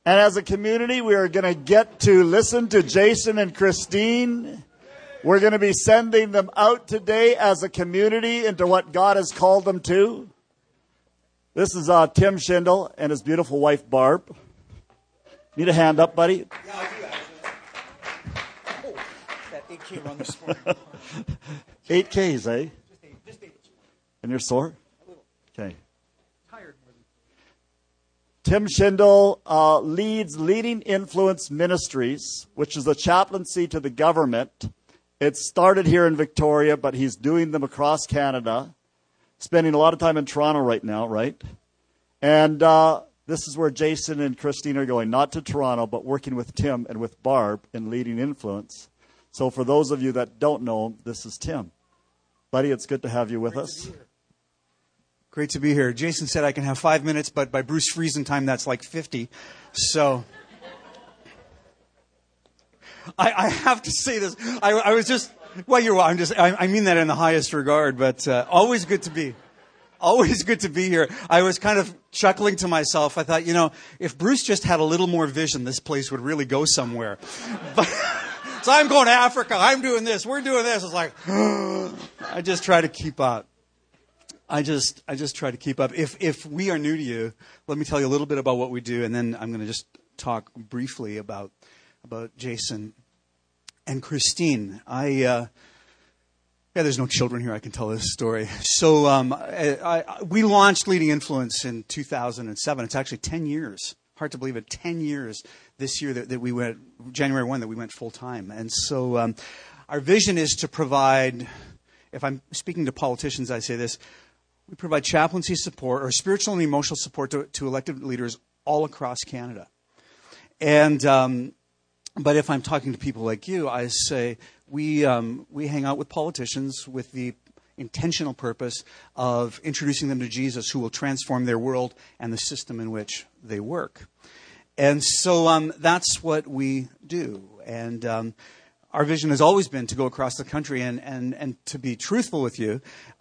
And as a community, we are going to get to listen to Jason and Christine. We're going to be sending them out today as a community into what God has called them to. This is Tim Schindel and his beautiful wife, Barb. Need a hand up, buddy? Yeah, I do actually. Oh, that 8K run this morning. 8 Ks, eh? Just eight. And you're sore? A little. Okay. Tired more than... Tim Schindel leads Leading Influence Ministries, which is a chaplaincy to the government. It started here in Victoria, but he's doing them across Canada. Spending a lot of time in Toronto right now, right? And this is where Jason and Christine are going, not to Toronto, but working with Tim and with Barb in Leading Influence. So for those of you that don't know him, this is Tim. Buddy, it's good to have you with us. Great to be here. Jason said I can have 5 minutes, but by Bruce Friesen time, that's like 50. So I have to say this. I was just... Well, I mean that in the highest regard, but always good to be here. I was kind of chuckling to myself. I thought, if Bruce just had a little more vision, this place would really go somewhere. But, so I'm going to Africa. I'm doing this. We're doing this. It's like, I just try to keep up. I just try to keep up. If we are new to you, let me tell you a little bit about what we do, and then I'm going to just talk briefly about Jason and Christine. There's no children here. I can tell this story. So we launched Leading Influence in 2007. It's actually 10 years. Hard to believe it. 10 years this year that we went, January 1, that we went full time. And so our vision is to provide, if I'm speaking to politicians, I say this, we provide chaplaincy support or spiritual and emotional support to elected leaders all across Canada. And but if I'm talking to people like you, I say we hang out with politicians with the intentional purpose of introducing them to Jesus, who will transform their world and the system in which they work. And so that's what we do. And our vision has always been to go across the country. And to be truthful with you,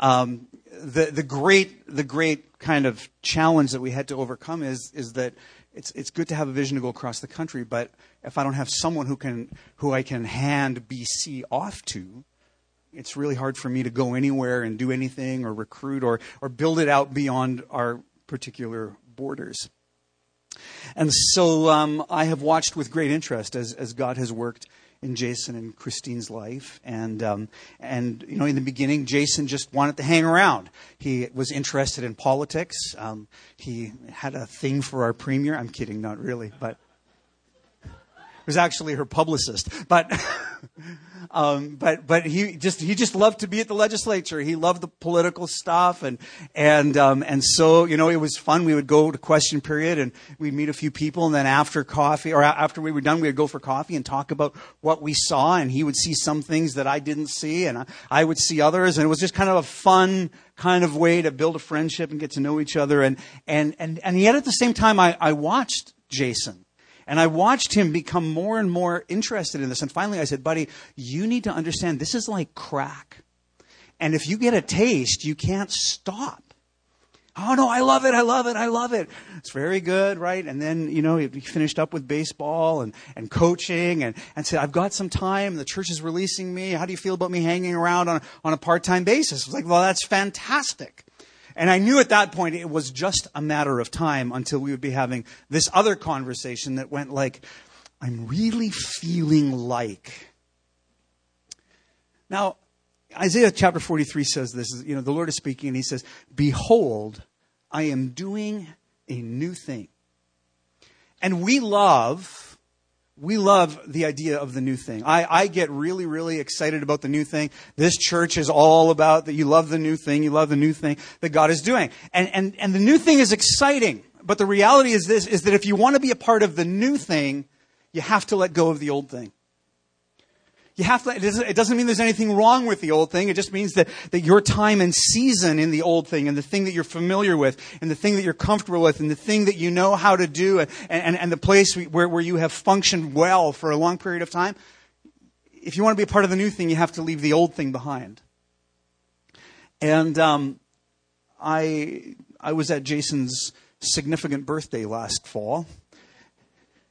the great kind of challenge that we had to overcome is that it's good to have a vision to go across the country, but if I don't have someone who I can hand BC off to, it's really hard for me to go anywhere and do anything or recruit or build it out beyond our particular borders. And so I have watched with great interest as God has worked in Jason and Christine's life. And in the beginning, Jason just wanted to hang around. He was interested in politics. He had a thing for our premier. I'm kidding, not really, but it was actually her publicist. But he just loved to be at the legislature. He loved the political stuff, and so it was fun. We would go to question period, and we'd meet a few people, and then after coffee or after we were done, we would go for coffee and talk about what we saw. And he would see some things that I didn't see, and I would see others, and it was just kind of a fun kind of way to build a friendship and get to know each other. And yet at the same time, I watched Jason. And I watched him become more and more interested in this. And finally I said, buddy, you need to understand this is like crack. And if you get a taste, you can't stop. Oh, no, I love it. It's very good, right? And then, he finished up with baseball and coaching and said, I've got some time. The church is releasing me. How do you feel about me hanging around on a part-time basis? I was like, well, that's fantastic. And I knew at that point it was just a matter of time until we would be having this other conversation that went like, I'm really feeling like. Now, Isaiah chapter 43 says this, the Lord is speaking and he says, behold, I am doing a new thing. And we love the idea of the new thing. I get really, really excited about the new thing. This church is all about that. You love the new thing. You love the new thing that God is doing. And the new thing is exciting. But the reality is this, is that if you want to be a part of the new thing, you have to let go of the old thing. It doesn't mean there's anything wrong with the old thing. It just means that your time and season in the old thing and the thing that you're familiar with and the thing that you're comfortable with and the thing that you know how to do and the place where you have functioned well for a long period of time, if you want to be a part of the new thing, you have to leave the old thing behind. And I was at Jason's significant birthday last fall.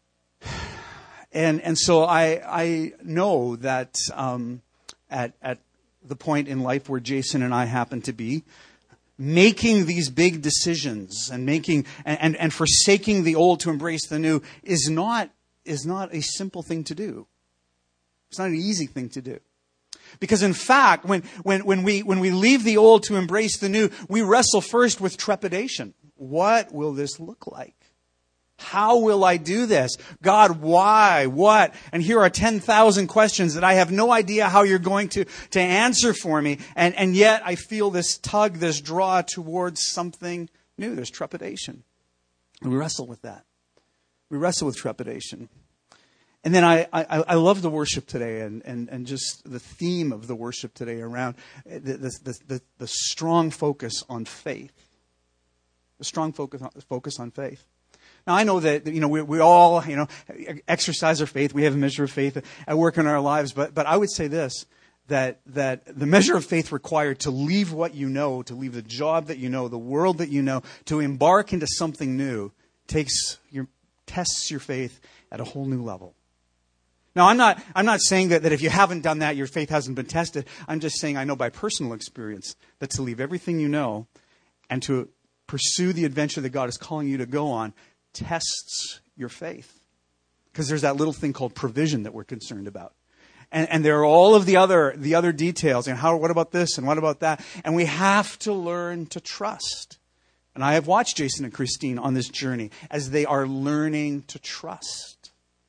And so I know that at the point in life where Jason and I happen to be, making these big decisions and and forsaking the old to embrace the new is not a simple thing to do. It's not an easy thing to do. Because in fact, when we leave the old to embrace the new, we wrestle first with trepidation. What will this look like? How will I do this? God, why? What? And here are 10,000 questions that I have no idea how you're going to answer for me. And yet I feel this tug, this draw towards something new. There's trepidation. And we wrestle with that. We wrestle with trepidation. And then I love the worship today and just the theme of the worship today around the strong focus on faith. The strong focus on faith. Now, I know that, we all, exercise our faith. We have a measure of faith at work in our lives. But I would say this, that the measure of faith required to leave what you know, to leave the job that you know, the world that you know, to embark into something new, tests your faith at a whole new level. Now, I'm not saying that if you haven't done that, your faith hasn't been tested. I'm just saying I know by personal experience that to leave everything you know and to pursue the adventure that God is calling you to go on tests your faith. Because there's that little thing called provision that we're concerned about. And there are all of the other details. And what about this and what about that? And we have to learn to trust. And I have watched Jason and Christine on this journey as they are learning to trust.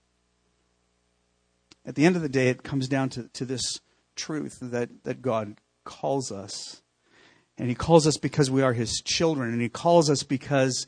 At the end of the day, it comes down to this truth that God calls us. And He calls us because we are His children. And He calls us because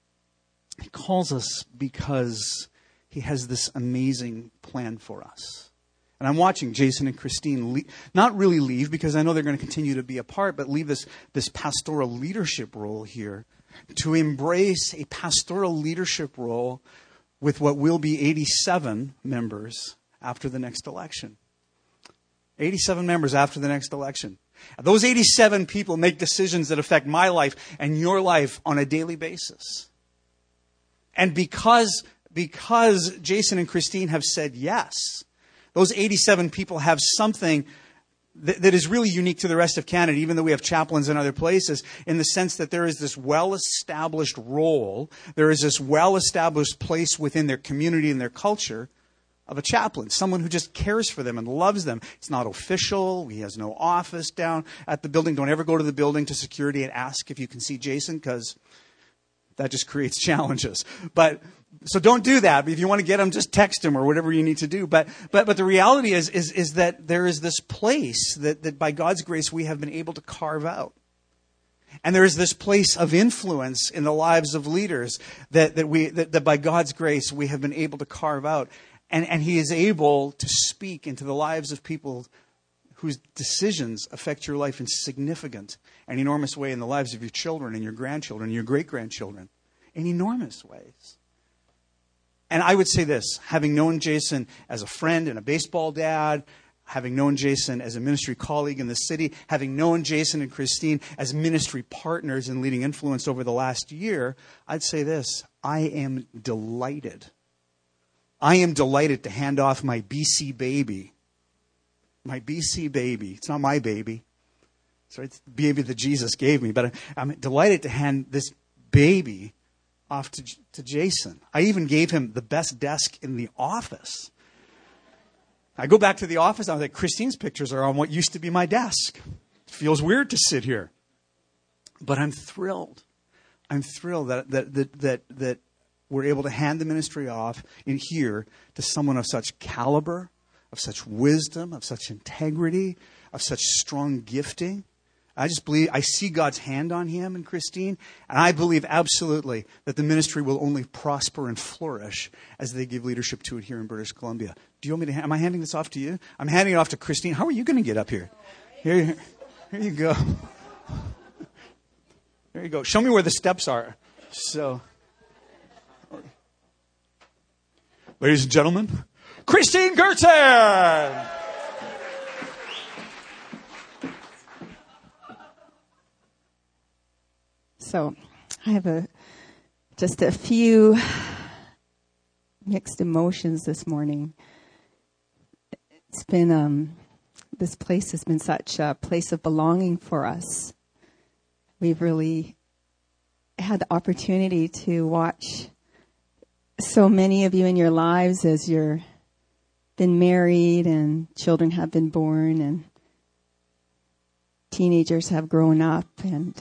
He has this amazing plan for us. And I'm watching Jason and Christine not really leave, because I know they're going to continue to be a part, but leave this pastoral leadership role here to embrace a pastoral leadership role with what will be 87 members after the next election. 87 members after the next election. Those 87 people make decisions that affect my life and your life on a daily basis. And because Jason and Christine have said yes, those 87 people have something that is really unique to the rest of Canada, even though we have chaplains in other places, in the sense that there is this well-established role, there is this well-established place within their community and their culture of a chaplain, someone who just cares for them and loves them. It's not official. He has no office down at the building. Don't ever go to the building to security and ask if you can see Jason, because that just creates challenges. So don't do that. If you want to get him, just text him or whatever you need to do. But the reality is that there is this place that by God's grace we have been able to carve out. And there is this place of influence in the lives of leaders that by God's grace we have been able to carve out. And He is able to speak into the lives of people whose decisions affect your life in significant and enormous way in the lives of your children and your grandchildren and your great-grandchildren in enormous ways. And I would say this, having known Jason as a friend and a baseball dad, having known Jason as a ministry colleague in the city, having known Jason and Christine as ministry partners in Leading Influence over the last year, I'd say this, I am delighted. I am delighted to hand off my BC baby. My BC baby. It's not my baby. It's the baby that Jesus gave me. But I'm delighted to hand this baby off to Jason. I even gave him the best desk in the office. I go back to the office. I was like, Christine's pictures are on what used to be my desk. It feels weird to sit here. But I'm thrilled. I'm thrilled that we're able to hand the ministry off in here to someone of such caliber, of such wisdom, of such integrity, of such strong gifting. I just believe, I see God's hand on him and Christine, and I believe absolutely that the ministry will only prosper and flourish as they give leadership to it here in British Columbia. Do you want me to, am I handing this off to you? I'm handing it off to Christine. How are you going to get up here? Here you go. There you go. Show me where the steps are. So, ladies and gentlemen, Christine Gertzen! So I have just a few mixed emotions this morning. It's been, this place has been such a place of belonging for us. We've really had the opportunity to watch so many of you in your lives as you're been married and children have been born and teenagers have grown up, and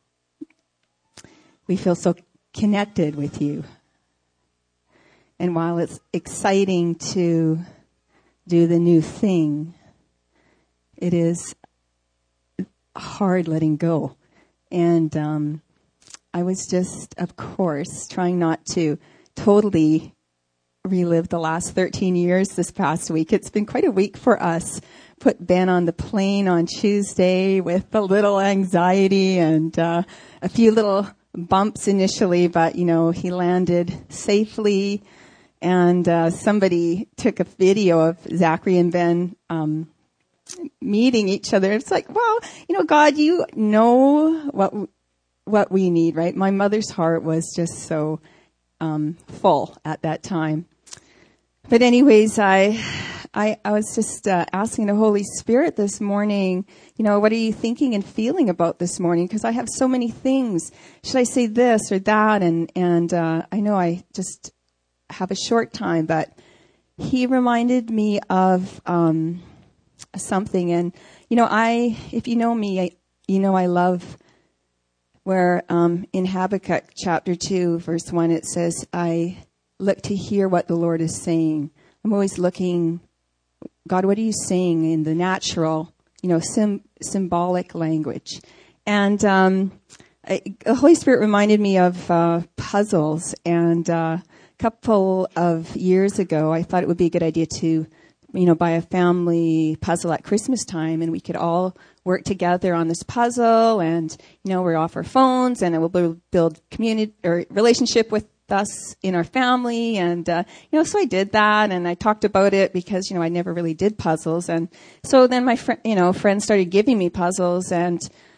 we feel so connected with you. And while it's exciting to do the new thing, it is hard letting go. And I was just, of course, trying not to totally relive the last 13 years this past week. It's been quite a week for us. Put Ben on the plane on Tuesday with a little anxiety and a few little bumps initially, but, you know, he landed safely. And somebody took a video of Zachary and Ben meeting each other. It's like, well, you know, God, you know what we need, right? My mother's heart was just so full at that time. But anyways, I was just asking the Holy Spirit this morning, you know, what are you thinking and feeling about this morning? Because I have so many things. Should I say this or that? And I know I just have a short time, but he reminded me of something. And, you know, if you know me, you know I love where in Habakkuk chapter 2, verse 1, it says, I look to hear what the Lord is saying. I'm always looking, God, what are you saying in the natural, you know, symbolic language? And the Holy Spirit reminded me of puzzles. And a couple of years ago, I thought it would be a good idea to, you know, buy a family puzzle at Christmas time, and we could all work together on this puzzle. And, you know, we're off our phones, and it will build community or relationship with us in our family. And, you know, so I did that, and I talked about it because, you know, I never really did puzzles. And so then my friends started giving me puzzles. And,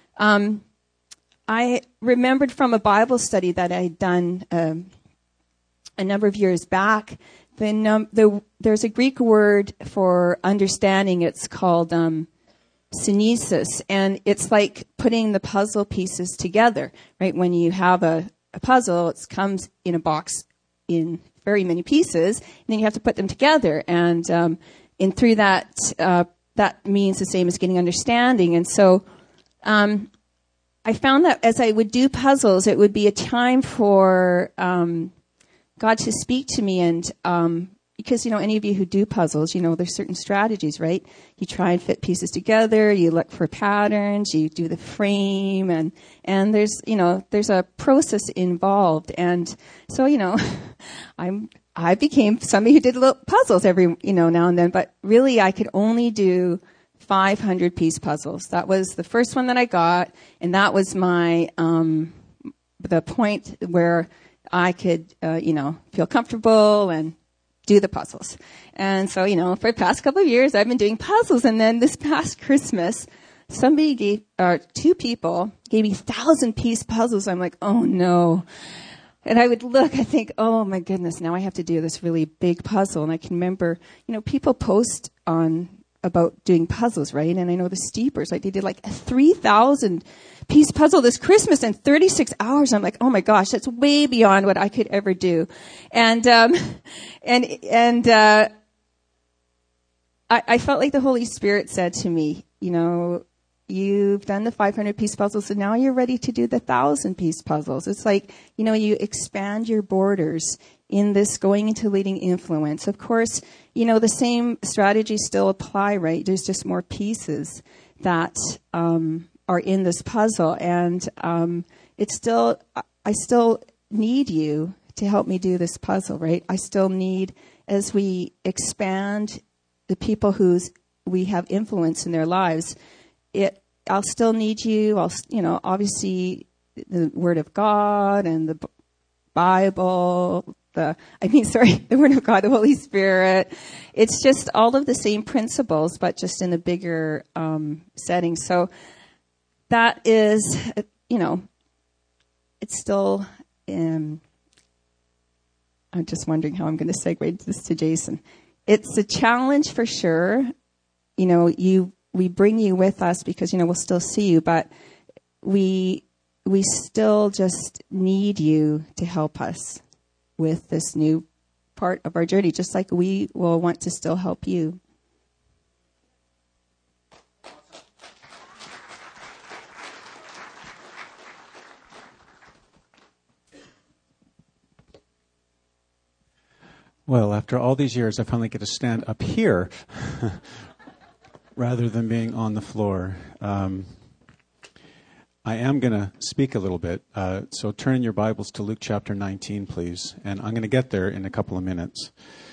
I remembered from a Bible study that I had done, a number of years back. There's a Greek word for understanding. It's called, synesis. And it's like putting the puzzle pieces together, right? When you have a puzzle, it comes in a box in very many pieces, and then you have to put them together. And through that, that means the same as getting understanding. And so I found that as I would do puzzles, it would be a time for God to speak to me. And because, you know, any of you who do puzzles, you know, there's certain strategies, right? You try and fit pieces together, you look for patterns, you do the frame, and there's, you know, there's a process involved. And so, you know, I became somebody who did little puzzles every, you know, now and then, but really I could only do 500 piece puzzles. That was the first one that I got, and that was my, the point where I could, you know, feel comfortable and do the puzzles. And so, you know, for the past couple of years, I've been doing puzzles. And then this past Christmas, two people gave me 1,000-piece puzzles. I'm like, oh no. And I would look, I think, oh my goodness, now I have to do this really big puzzle. And I can remember, you know, people post about doing puzzles, right? And I know the Steepers, like they did like a 3,000-piece puzzle this Christmas in 36 hours. I'm like, oh my gosh, that's way beyond what I could ever do. And I felt like the Holy Spirit said to me, you know, you've done the 500-piece puzzles, and now you're ready to do the 1,000-piece puzzles. It's like, you know, you expand your borders in this going into leading influence. Of course, you know, the same strategies still apply, right? There's just more pieces that are in this puzzle. And I still need you to help me do this puzzle, right? I still need, as we expand the people whose we have influence in their lives, I'll still need you. Obviously the Word of God and the Bible, the Word of God, the Holy Spirit. It's just all of the same principles, but just in a bigger setting. So that is, you know, it's still, I'm just wondering how I'm going to segue this to Jason. It's a challenge for sure. We bring you with us because, we'll still see you, but we still just need you to help us with this new part of our journey, just like we will want to still help you. Well, after all these years, I finally get to stand up here rather than being on the floor. I am going to speak a little bit, so turn in your Bibles to Luke chapter 19, please, and I'm going to get there in a couple of minutes.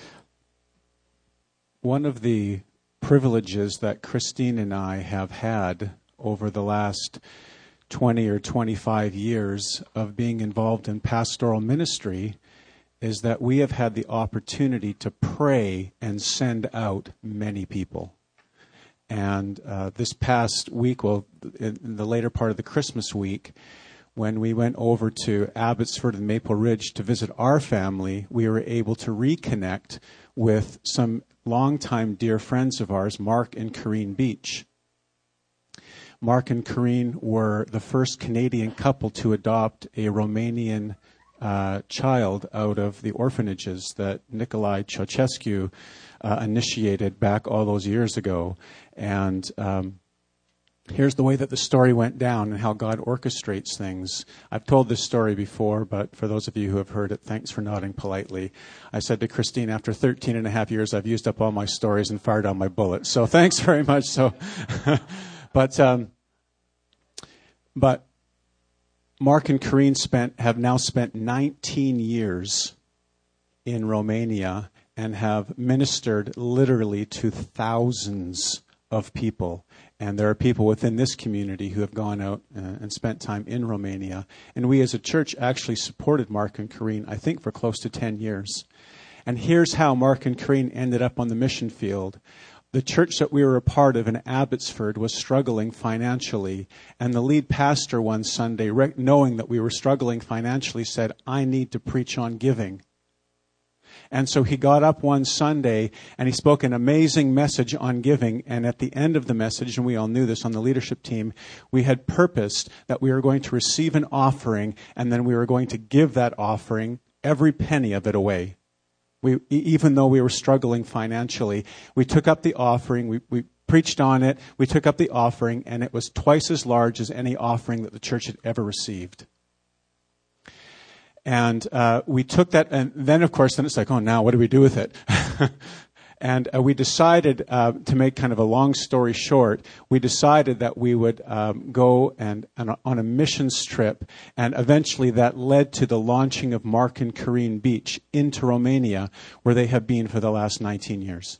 One of the privileges that Christine and I have had over the last 20 or 25 years of being involved in pastoral ministry is that we have had the opportunity to pray and send out many people. And this past week, well, in the later part of the Christmas week, when we went over to Abbotsford and Maple Ridge to visit our family, we were able to reconnect with some longtime dear friends of ours, Mark and Corrine Beach. Mark and Corrine were the first Canadian couple to adopt a Romanian child out of the orphanages that Nicolae Ceausescu initiated back all those years ago. And here's the way that the story went down and how God orchestrates things. I've told this story before, but for those of you who have heard it, thanks for nodding politely. I said to Christine, after 13 and a half years, I've used up all my stories and fired all my bullets. So thanks very much. So, but Mark and Corrine have now spent 19 years in Romania and have ministered literally to thousands of people. And there are people within this community who have gone out and spent time in Romania. And we as a church actually supported Mark and Corrine, I think, for close to 10 years. And here's how Mark and Corrine ended up on the mission field. The church that we were a part of in Abbotsford was struggling financially, and the lead pastor one Sunday, knowing that we were struggling financially, said, I need to preach on giving. And so he got up one Sunday and he spoke an amazing message on giving, and at the end of the message, and we all knew this on the leadership team, we had purposed that we were going to receive an offering and then we were going to give that offering, every penny of it, away. Even though we were struggling financially, we took up the offering, we preached on it, we took up the offering, and it was twice as large as any offering that the church had ever received. And we took that, and then, of course, then it's like, oh, now what do we do with it? And we decided, to make kind of a long story short, we decided that we would go and on a missions trip, and eventually that led to the launching of Mark and Corrine Beach into Romania, where they have been for the last 19 years.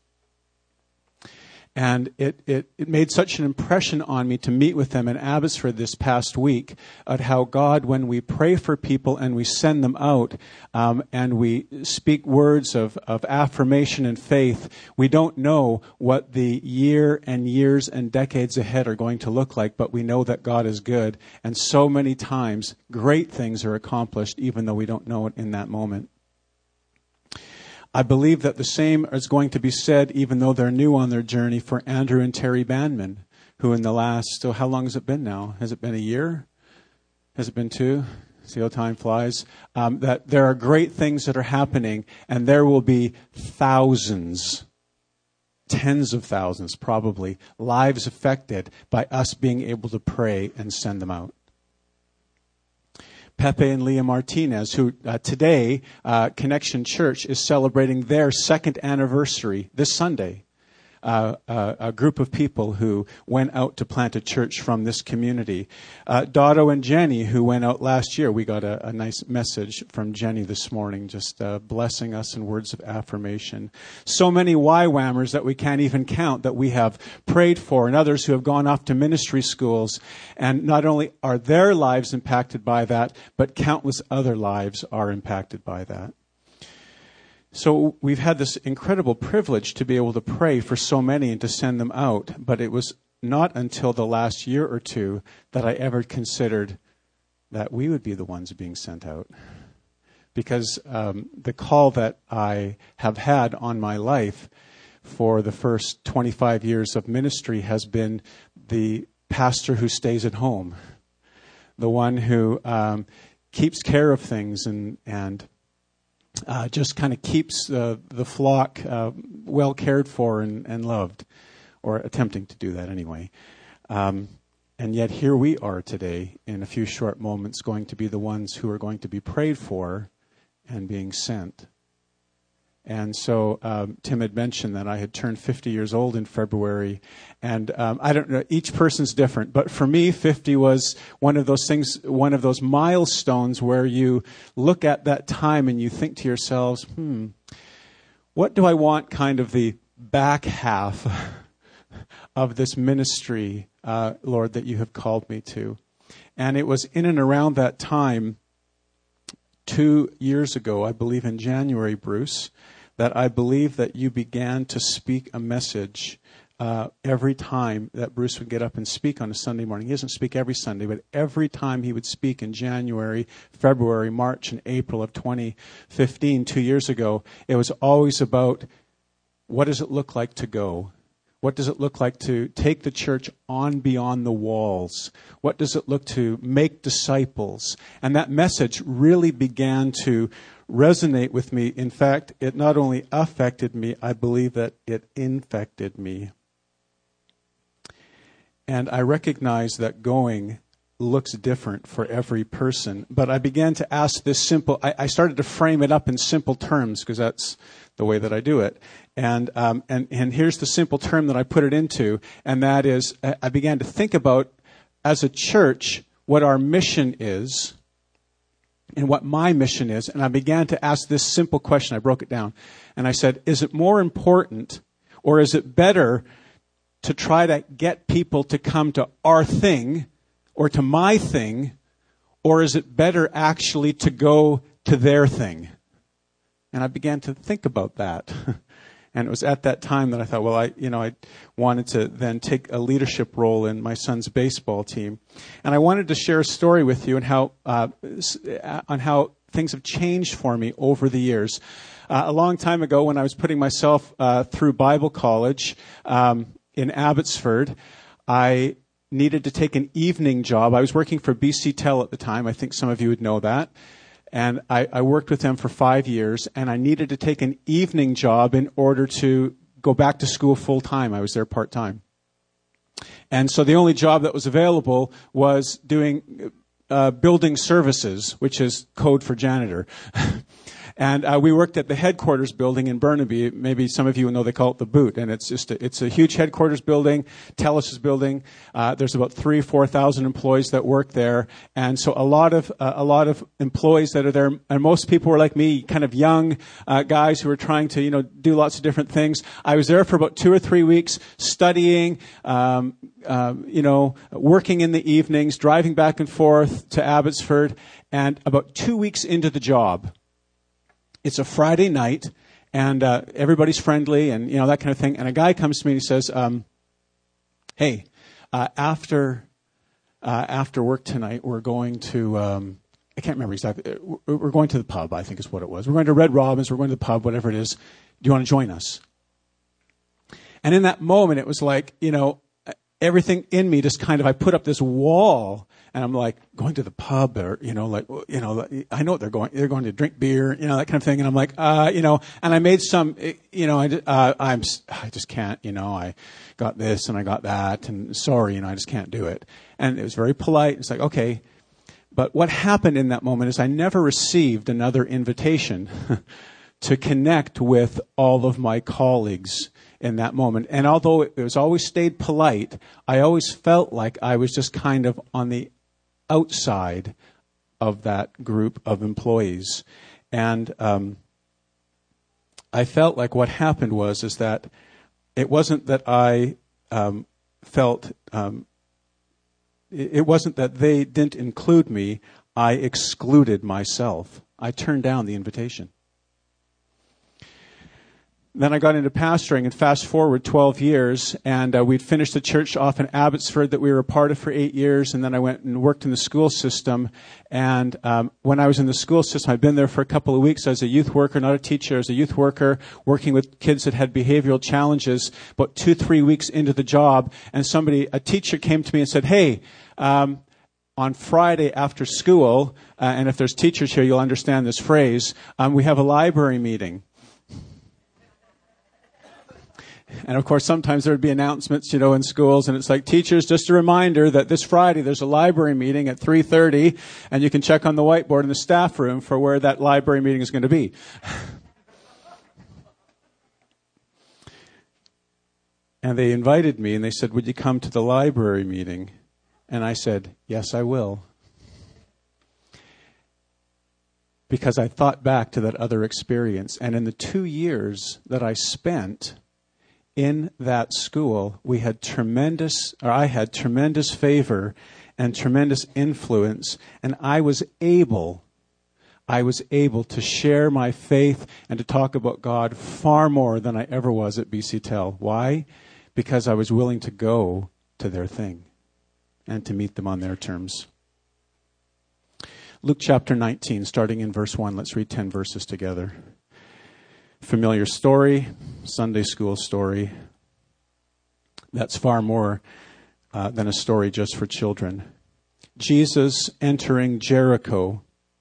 And it made such an impression on me to meet with them in Abbotsford this past week at how God, when we pray for people and we send them out and we speak words of affirmation and faith, we don't know what the year and years and decades ahead are going to look like, but we know that God is good. And so many times, great things are accomplished even though we don't know it in that moment. I believe that the same is going to be said, even though they're new on their journey, for Andrew and Terry Bandman, who in the last, so how long has it been now? Has it been a year? Has it been 2? See how time flies? That there are great things that are happening, and there will be thousands, tens of thousands probably, lives affected by us being able to pray and send them out. Pepe and Leah Martinez, who today, Connection Church is celebrating their 2nd anniversary this Sunday. A group of people who went out to plant a church from this community. Dotto and Jenny, who went out last year. We got a nice message from Jenny this morning, just blessing us in words of affirmation. So many YWAMers that we can't even count that we have prayed for, and others who have gone off to ministry schools. And not only are their lives impacted by that, but countless other lives are impacted by that. So we've had this incredible privilege to be able to pray for so many and to send them out. But it was not until the last year or two that I ever considered that we would be the ones being sent out. because the call that I have had on my life for the first 25 years of ministry has been the pastor who stays at home, the one who keeps care of things and just kind of keeps the flock well cared for and loved, or attempting to do that anyway. And yet here we are today, in a few short moments, going to be the ones who are going to be prayed for and being sent. And so Tim had mentioned that I had turned 50 years old in February. And I don't know, each person's different. But for me, 50 was one of those things, one of those milestones where you look at that time and you think to yourselves, what do I want kind of the back half of this ministry, Lord, that you have called me to? And it was in and around that time, 2 years ago, I believe in January, Bruce, that I believe that you began to speak a message every time that Bruce would get up and speak on a Sunday morning. He doesn't speak every Sunday, but every time he would speak in January, February, March, and April of 2015, 2 years ago, it was always about, what does it look like to go? What does it look like to take the church on beyond the walls? What does it look to make disciples? And that message really began to resonate with me. In fact, it not only affected me, I believe that it infected me. And I recognize that going looks different for every person. But I began to ask this simple, I started to frame it up in simple terms, because that's the way that I do it. And here's the simple term that I put it into, and that is, I began to think about, as a church, what our mission is, and what my mission is. And I began to ask this simple question. I broke it down. And I said, is it more important, or is it better to try to get people to come to our thing, or to my thing, or is it better actually to go to their thing? And I began to think about that. And it was at that time that I thought, well, I wanted to then take a leadership role in my son's baseball team. And I wanted to share a story with you on how things have changed for me over the years. A long time ago, when I was putting myself through Bible college in Abbotsford, I needed to take an evening job. I was working for BC Tel at the time. I think some of you would know that. And I worked with them for 5 years, and I needed to take an evening job in order to go back to school full-time. I was there part-time. And so the only job that was available was doing building services, which is code for janitor. And we worked at the headquarters building in Burnaby. Maybe some of you know they call it the Boot, and it's a huge headquarters building, Telus' building. There's about 3,000 or 4,000 employees that work there, and so a lot of employees that are there. And most people were like me, kind of young guys who were trying to do lots of different things. I was there for about 2 or 3 weeks, studying, working in the evenings, driving back and forth to Abbotsford, and about 2 weeks into the job. It's a Friday night, and everybody's friendly, and that kind of thing. And a guy comes to me and he says, "Hey, after work tonight, we're going to I can't remember exactly. We're going to the pub, I think is what it was. We're going to Red Robin's. We're going to the pub, whatever it is. Do you want to join us?" And in that moment, it was like everything in me just kind of, I put up this wall. And I'm like, going to the pub, or, I know what they're going to drink beer, that kind of thing. And I'm like, and I made some, I just can't, I got this and I got that, and sorry, I just can't do it. And it was very polite. It's like, okay. But what happened in that moment is I never received another invitation to connect with all of my colleagues in that moment. And although it was always stayed polite, I always felt like I was just kind of on the outside of that group of employees. And I felt like what happened is that it wasn't that I felt, it wasn't that they didn't include me, I excluded myself. I turned down the invitation. Then I got into pastoring, and fast forward 12 years, and we'd finished the church off in Abbotsford that we were a part of for 8 years, and then I went and worked in the school system. And when I was in the school system, I'd been there for a couple of weeks as a youth worker, not a teacher, as a youth worker, working with kids that had behavioral challenges. About 2-3 weeks into the job, and a teacher came to me and said, "Hey, on Friday after school," and if there's teachers here, you'll understand this phrase, "we have a library meeting." And of course, sometimes there would be announcements, in schools, and it's like, "Teachers, just a reminder that this Friday there's a library meeting at 3:30, and you can check on the whiteboard in the staff room for where that library meeting is going to be." And they invited me, and they said, "Would you come to the library meeting?" And I said, "Yes, I will." Because I thought back to that other experience, and in the 2 years that I spent in that school, I had tremendous favor and tremendous influence, and I was able to share my faith and to talk about God far more than I ever was at BC Tel. Why? Because I was willing to go to their thing and to meet them on their terms. Luke chapter 19, starting in verse 1. Let's read 10 verses together. Familiar story, Sunday school story. That's far more than a story just for children. Jesus entered Jericho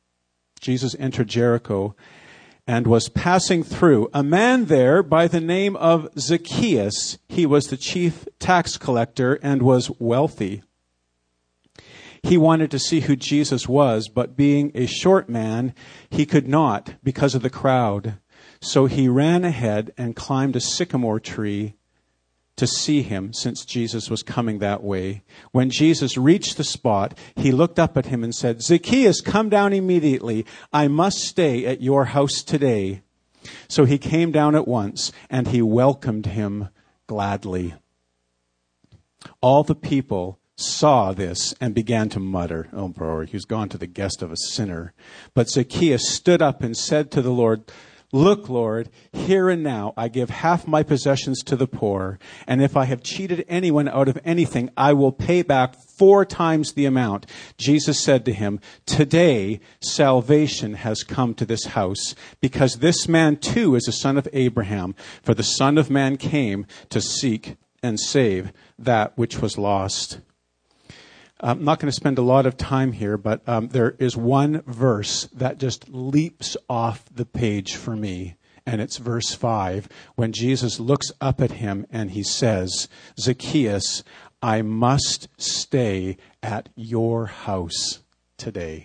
and was passing through. A man there by the name of Zacchaeus, he was the chief tax collector and was wealthy. He wanted to see who Jesus was, but being a short man, he could not because of the crowd. So he ran ahead and climbed a sycamore tree to see him, since Jesus was coming that way. When Jesus reached the spot, he looked up at him and said, "Zacchaeus, come down immediately. I must stay at your house today." So he came down at once, and he welcomed him gladly. All the people saw this and began to mutter, "Oh, bro, he's gone to the guest of a sinner." But Zacchaeus stood up and said to the Lord, "Look, Lord, here and now I give half my possessions to the poor, and if I have cheated anyone out of anything, I will pay back 4 times the amount." Jesus said to him, "Today salvation has come to this house, because this man too is a son of Abraham, for the Son of Man came to seek and save that which was lost." I'm not going to spend a lot of time here, but there is one verse that just leaps off the page for me, and it's verse 5, when Jesus looks up at him and he says, "Zacchaeus, I must stay at your house today."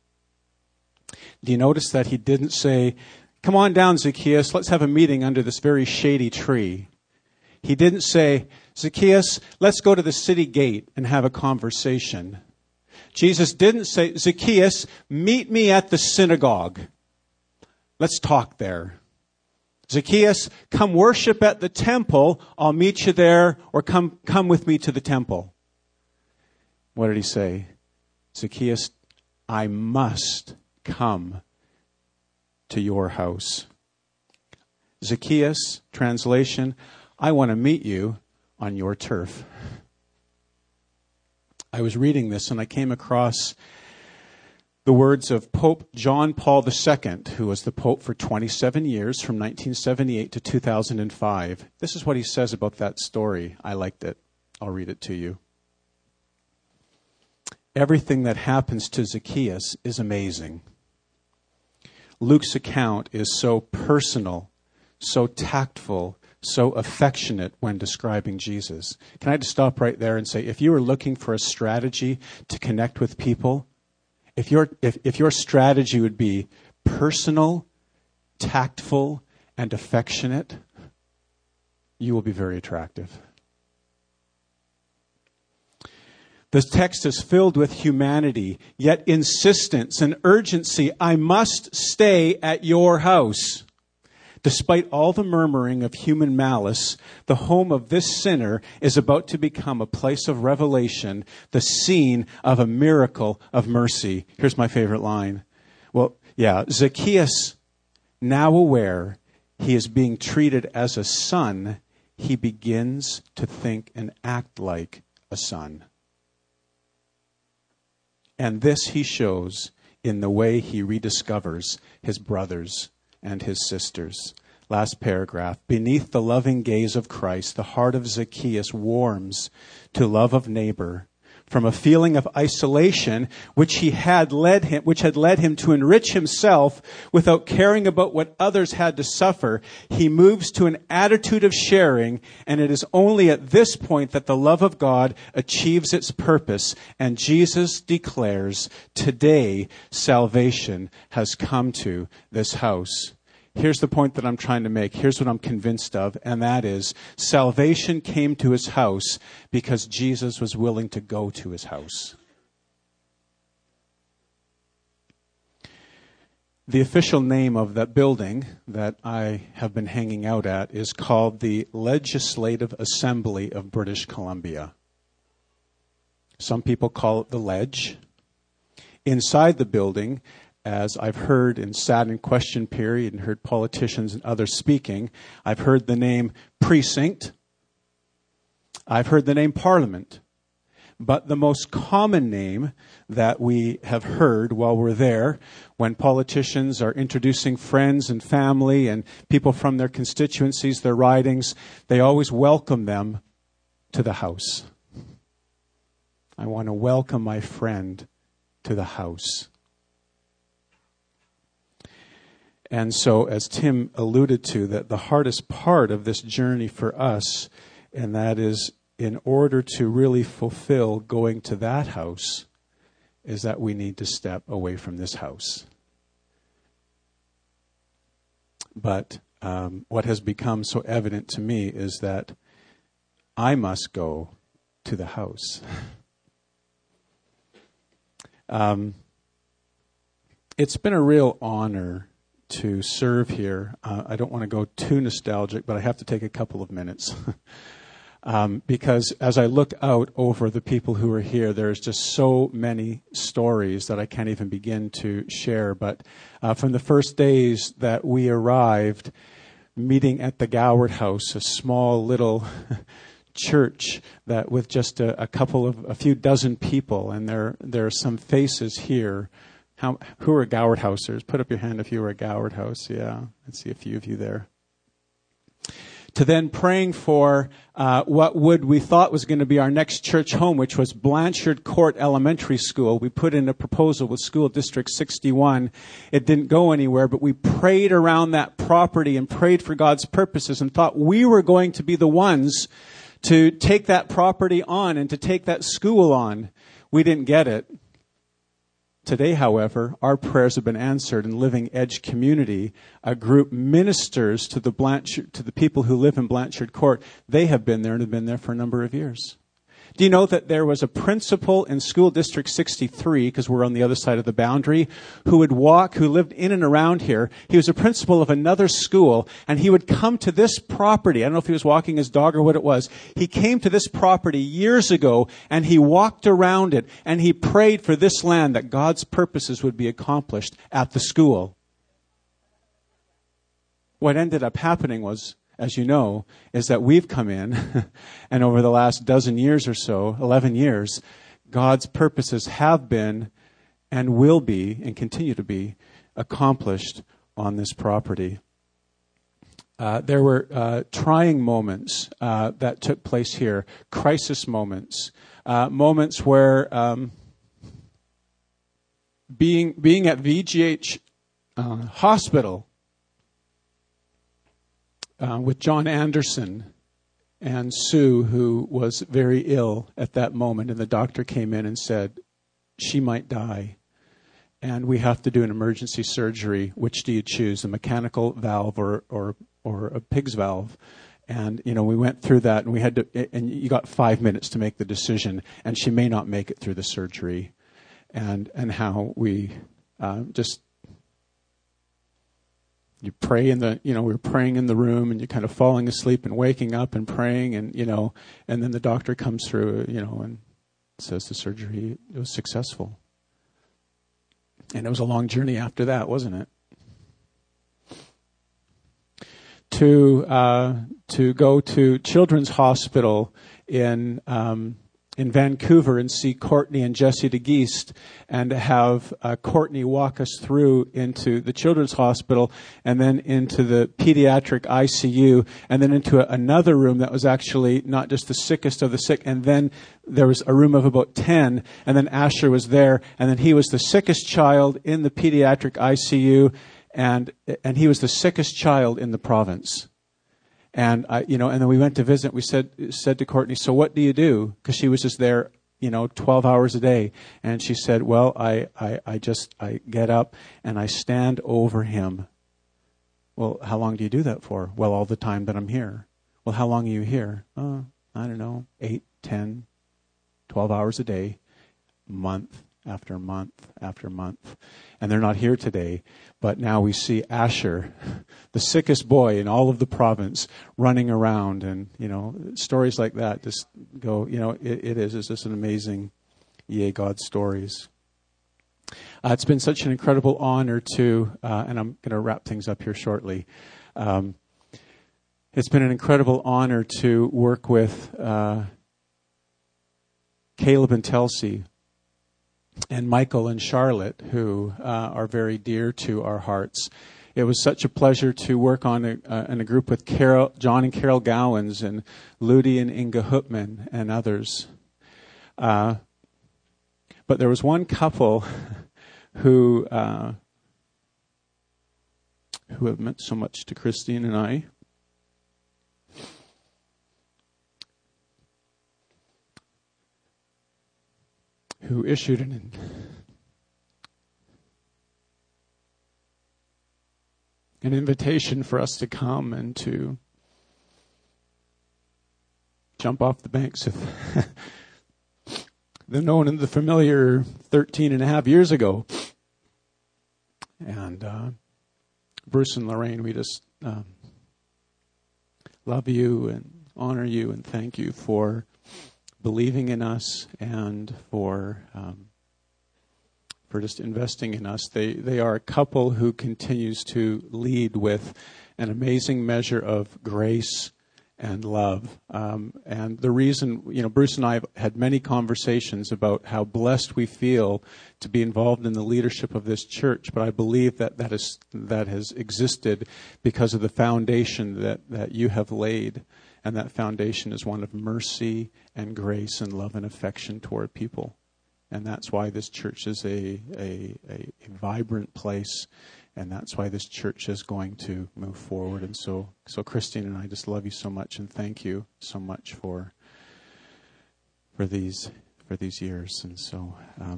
Do you notice that he didn't say, "Come on down, Zacchaeus, let's have a meeting under this very shady tree"? He didn't say, "Zacchaeus, let's go to the city gate and have a conversation." Jesus didn't say, "Zacchaeus, meet me at the synagogue. Let's talk there." "Zacchaeus, come worship at the temple. I'll meet you there, or come with me to the temple." What did he say? "Zacchaeus, I must come to your house." Zacchaeus, translation, I want to meet you on your turf. I was reading this and I came across the words of Pope John Paul II, who was the Pope for 27 years, from 1978 to 2005. This is what he says about that story. I liked it. I'll read it to you. Everything that happens to Zacchaeus is amazing. Luke's account is so personal, so tactful, so affectionate when describing Jesus. Can I just stop right there and say, if you were looking for a strategy to connect with people, if your strategy would be personal, tactful, and affectionate, you will be very attractive. The text is filled with humanity, yet insistence and urgency. I must stay at your house. Despite all the murmuring of human malice, the home of this sinner is about to become a place of revelation, the scene of a miracle of mercy. Here's my favorite line. Zacchaeus, now aware, he is being treated as a son, he begins to think and act like a son. And this he shows in the way he rediscovers his brothers and his sisters. Last paragraph. Beneath the loving gaze of Christ, the heart of Zacchaeus warms to love of neighbor. From a feeling of isolation, which had led him to enrich himself without caring about what others had to suffer, he moves to an attitude of sharing, and it is only at this point that the love of God achieves its purpose. And Jesus declares, today salvation has come to this house. Here's the point that I'm trying to make. Here's what I'm convinced of, and that is salvation came to his house because Jesus was willing to go to his house. The official name of that building that I have been hanging out at is called the Legislative Assembly of British Columbia. Some people call it the Ledge. Inside the building, as I've heard and sat in question period and heard politicians and others speaking, I've heard the name precinct. I've heard the name parliament. But the most common name that we have heard while we're there, when politicians are introducing friends and family and people from their constituencies, their ridings, they always welcome them to the house. I want to welcome my friend to the house. And so, as Tim alluded to, that the hardest part of this journey for us, and that is in order to really fulfill going to that house, is that we need to step away from this house. But what has become so evident to me is that I must go to the house. It's been a real honor to serve here. I don't want to go too nostalgic, but I have to take a couple of minutes. Because as I look out over the people who are here, there's just so many stories that I can't even begin to share. But from the first days that we arrived, meeting at the Goward House, a small little church that with just a few dozen people, and there are some faces here. Who are Goward Housers? Put up your hand if you were a Goward House. Yeah, I see a few of you there. To then praying for what we thought was going to be our next church home, which was Blanchard Court Elementary School. We put in a proposal with School District 61. It didn't go anywhere, but we prayed around that property and prayed for God's purposes and thought we were going to be the ones to take that property on and to take that school on. We didn't get it. Today, however, our prayers have been answered, and Living Edge Community, a group ministers to the people who live in Blanchard Court. They have been there and have been there for a number of years. Do you know that there was a principal in School District 63, because we're on the other side of the boundary, who lived in and around here. He was a principal of another school, and he would come to this property. I don't know if he was walking his dog or what it was. He came to this property years ago, and he walked around it, and he prayed for this land that God's purposes would be accomplished at the school. What ended up happening was, as you know, is that we've come in, and over the last 12 years or so, 11 years, God's purposes have been and will be and continue to be accomplished on this property. There were trying moments that took place here, crisis moments, moments where being at VGH Hospital, with John Anderson and Sue, who was very ill at that moment, and the doctor came in and said, she might die, and we have to do an emergency surgery. Which do you choose, a mechanical valve or a pig's valve? And, we went through that, and and you got 5 minutes to make the decision, and she may not make it through the surgery. And how we just... You pray we were praying in the room, and you're kind of falling asleep and waking up and praying, and then the doctor comes through, and says the surgery was successful. And it was a long journey after that, wasn't it? to go to Children's Hospital in Vancouver and see Courtney and Jesse de Geest, and to have Courtney walk us through into the Children's Hospital and then into the pediatric ICU and then into another room that was actually not just the sickest of the sick. And then there was a room of about 10, and then Asher was there, and then he was the sickest child in the pediatric ICU, and he was the sickest child in the province. And and then we went to visit. We said to Courtney, "So what do you do?" Because she was just there, 12 hours a day. And she said, "Well, I get up and I stand over him." Well, how long do you do that for? Well, all the time that I'm here. Well, how long are you here? I don't know, 8, 10, 12 hours a day, month after month after month. And they're not here today, but now we see Asher, the sickest boy in all of the province, running around, and stories like that just go. It's just an amazing, God stories. It's been such an incredible honor to, and I'm going to wrap things up here shortly. It's been an incredible honor to work with Caleb and Telsey, and Michael and Charlotte, who are very dear to our hearts. It was such a pleasure to work on in a group with John and Carol Gowans and Ludi and Inga Hutman and others. But there was one couple who have meant so much to Christine and I. Who issued an invitation for us to come and to jump off the banks of the known and the familiar 13 and a half years ago. And Bruce and Lorraine, we just love you and honor you and thank you for believing in us and for just investing in us. They are a couple who continues to lead with an amazing measure of grace and love. And the reason, Bruce and I have had many conversations about how blessed we feel to be involved in the leadership of this church, but I believe that has existed because of the foundation that you have laid. And that foundation is one of mercy and grace and love and affection toward people. And that's why this church is a vibrant place. And that's why this church is going to move forward. And so Christine and I just love you so much and thank you so much for these years. And so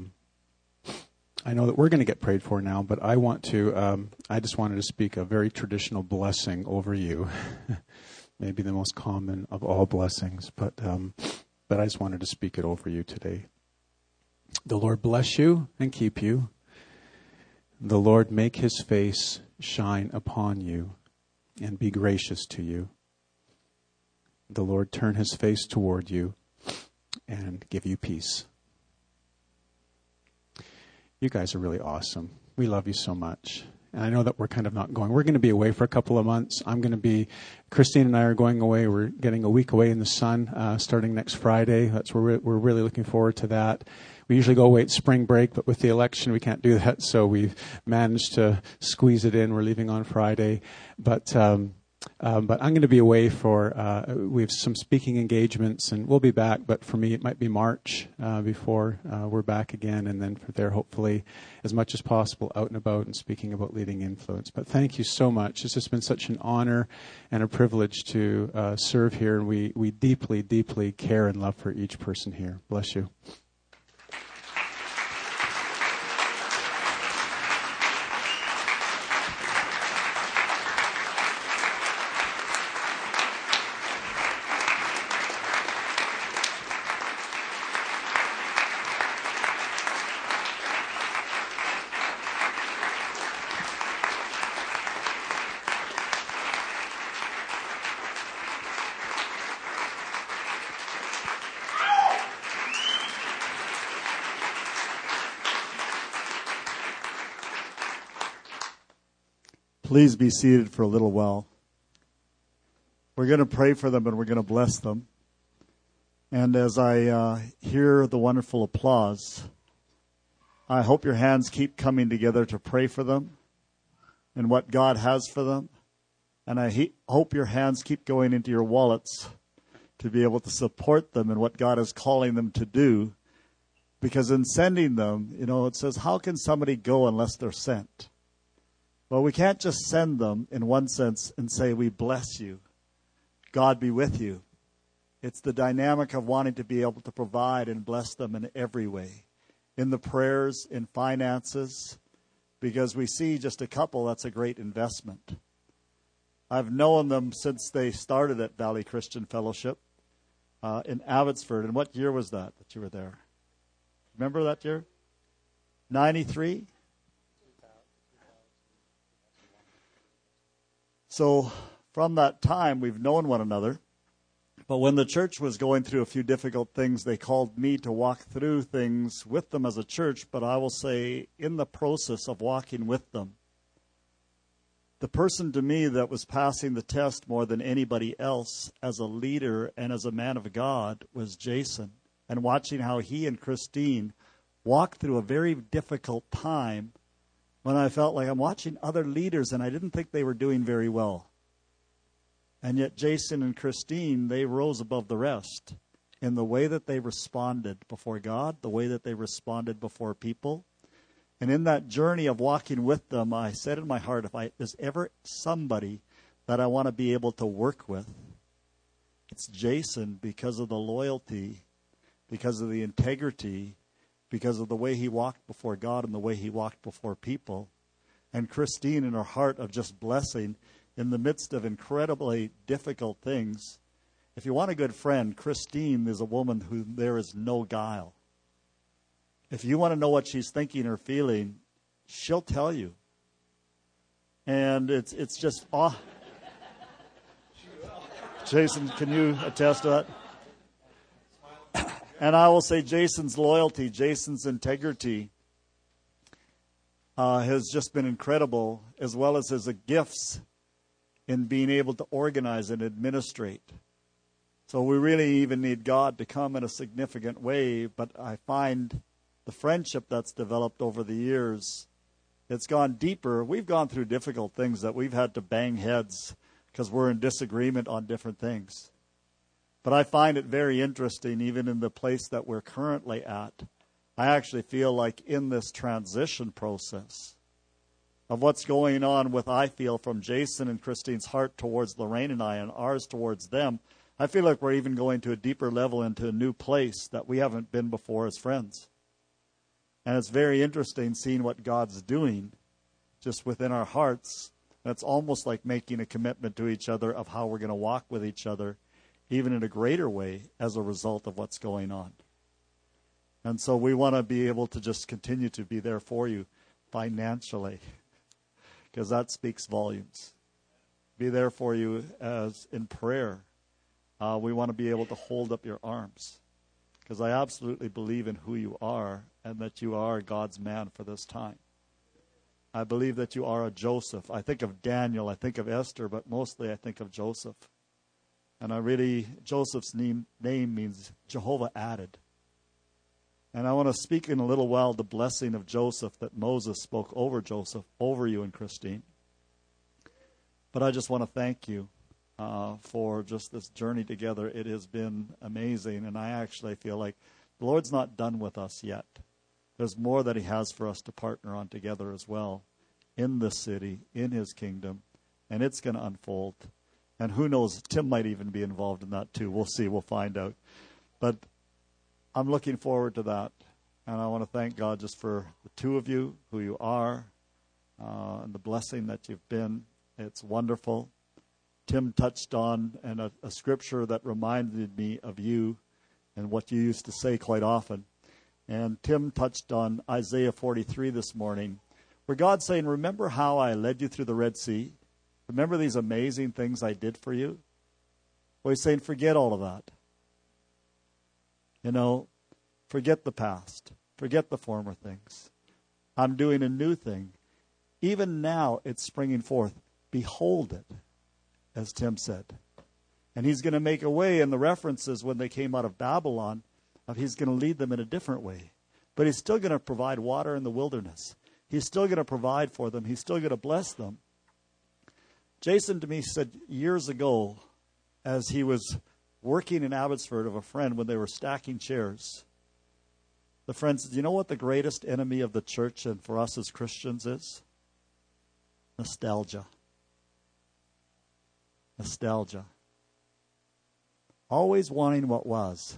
I know that we're going to get prayed for now, but I just wanted to speak a very traditional blessing over you. Maybe the most common of all blessings, but I just wanted to speak it over you today. The Lord bless you and keep you. The Lord make his face shine upon you and be gracious to you. The Lord turn his face toward you and give you peace. You guys are really awesome. We love you so much. And I know that we're kind of not going. We're going to be away for a couple of months. Christine and I are going away. We're getting a week away in the sun starting next Friday. We're really looking forward to that. We usually go away at spring break, but with the election, we can't do that. So we've managed to squeeze it in. We're leaving on Friday. But I'm going to be away we have some speaking engagements, and we'll be back. But for me, it might be March before we're back again. And then for there, hopefully, as much as possible, out and about and speaking about leading influence. But thank you so much. It's just been such an honor and a privilege to serve here. And we deeply, deeply care and love for each person here. Bless you. Please be seated for a little while. We're going to pray for them and we're going to bless them. And as I hear the wonderful applause, I hope your hands keep coming together to pray for them and what God has for them. And I hope your hands keep going into your wallets to be able to support them in what God is calling them to do. Because in sending them, it says, how can somebody go unless they're sent? Well, we can't just send them in one sense and say, we bless you. God be with you. It's the dynamic of wanting to be able to provide and bless them in every way. In the prayers, in finances, because we see just a couple, that's a great investment. I've known them since they started at Valley Christian Fellowship in Abbotsford. And what year was that you were there? Remember that year? 93? So from that time, we've known one another. But when the church was going through a few difficult things, they called me to walk through things with them as a church. But I will say, in the process of walking with them, the person to me that was passing the test more than anybody else as a leader and as a man of God was Jason. And watching how he and Christine walked through a very difficult time when I felt like I'm watching other leaders and I didn't think they were doing very well. And yet Jason and Christine, they rose above the rest in the way that they responded before God, the way that they responded before people. And in that journey of walking with them, I said in my heart, if there's ever somebody that I want to be able to work with, it's Jason, because of the loyalty, because of the integrity, because of the way he walked before God and the way he walked before people. And Christine, in her heart of just blessing in the midst of incredibly difficult things. If you want a good friend, Christine is a woman who there is no guile. If you want to know what she's thinking or feeling, she'll tell you. And it's just Jason, can you attest to that? And I will say Jason's loyalty, Jason's integrity has just been incredible, as well as his gifts in being able to organize and administrate. So we really even need God to come in a significant way, but I find the friendship that's developed over the years, it's gone deeper. We've gone through difficult things that we've had to bang heads because we're in disagreement on different things. But I find it very interesting, even in the place that we're currently at. I actually feel like in this transition process of what's going on with, I feel, from Jason and Christine's heart towards Lorraine and I and ours towards them, I feel like we're even going to a deeper level into a new place that we haven't been before as friends. And it's very interesting seeing what God's doing just within our hearts. And it's almost like making a commitment to each other of how we're going to walk with each other, even in a greater way as a result of what's going on. And so we want to be able to just continue to be there for you financially, because that speaks volumes. Be there for you as in prayer. We want to be able to hold up your arms, because I absolutely believe in who you are and that you are God's man for this time. I believe that you are a Joseph. I think of Daniel, I think of Esther, but mostly I think of Joseph. And Joseph's name means Jehovah added. And I want to speak in a little while the blessing of Joseph that Moses spoke over Joseph, over you and Christine. But I just want to thank you for just this journey together. It has been amazing, and I actually feel like the Lord's not done with us yet. There's more that he has for us to partner on together as well in this city, in his kingdom, and it's going to unfold. And who knows, Tim might even be involved in that too. We'll see. We'll find out. But I'm looking forward to that. And I want to thank God just for the two of you, who you are, and the blessing that you've been. It's wonderful. Tim touched on a scripture that reminded me of you and what you used to say quite often. And Tim touched on Isaiah 43 this morning, where God's saying, remember how I led you through the Red Sea? Remember these amazing things I did for you? Well, he's saying, forget all of that. Forget the past. Forget the former things. I'm doing a new thing. Even now, it's springing forth. Behold it, as Tim said. And he's going to make a way in the references when they came out of Babylon, of he's going to lead them in a different way. But he's still going to provide water in the wilderness. He's still going to provide for them. He's still going to bless them. Jason to me said years ago, as he was working in Abbotsford of a friend when they were stacking chairs, the friend said, you know what the greatest enemy of the church and for us as Christians is? Nostalgia. Nostalgia. Always wanting what was.